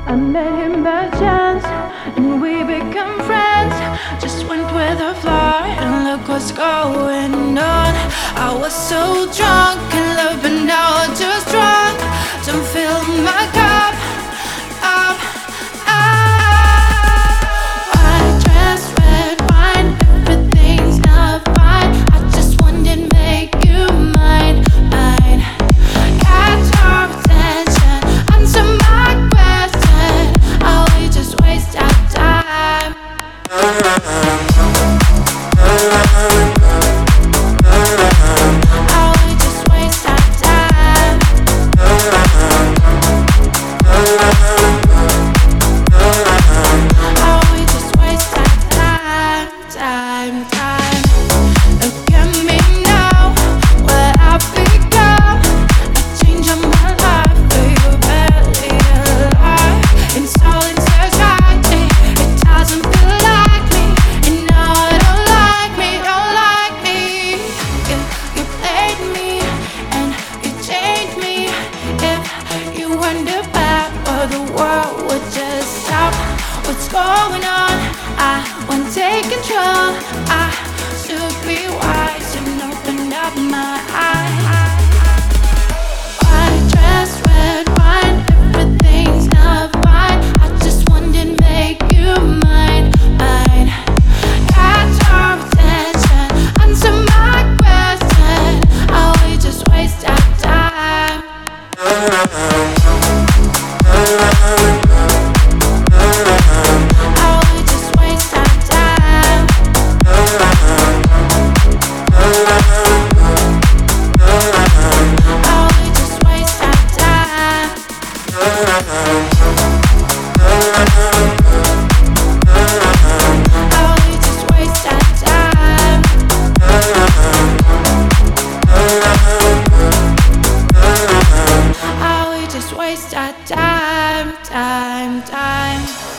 I met him by chance, and we become friends. Just went with the flow, and look what's going on. I was so drunk in love, but now I'm just drunk. Don't fill my cup up, up. White dress, red wine, everything's not fine. I just wanted to make you mine, mine. Catch your attention, answer my question. Oh, we just waste our time. What's going on? I want to take control. I should be wise and open up my eyes. White dress, red wine, everything's not fine. I just wanted to make you mine, mine. Catch your attention, answer my question. Oh, we just waste our time. Waste our time, time, time.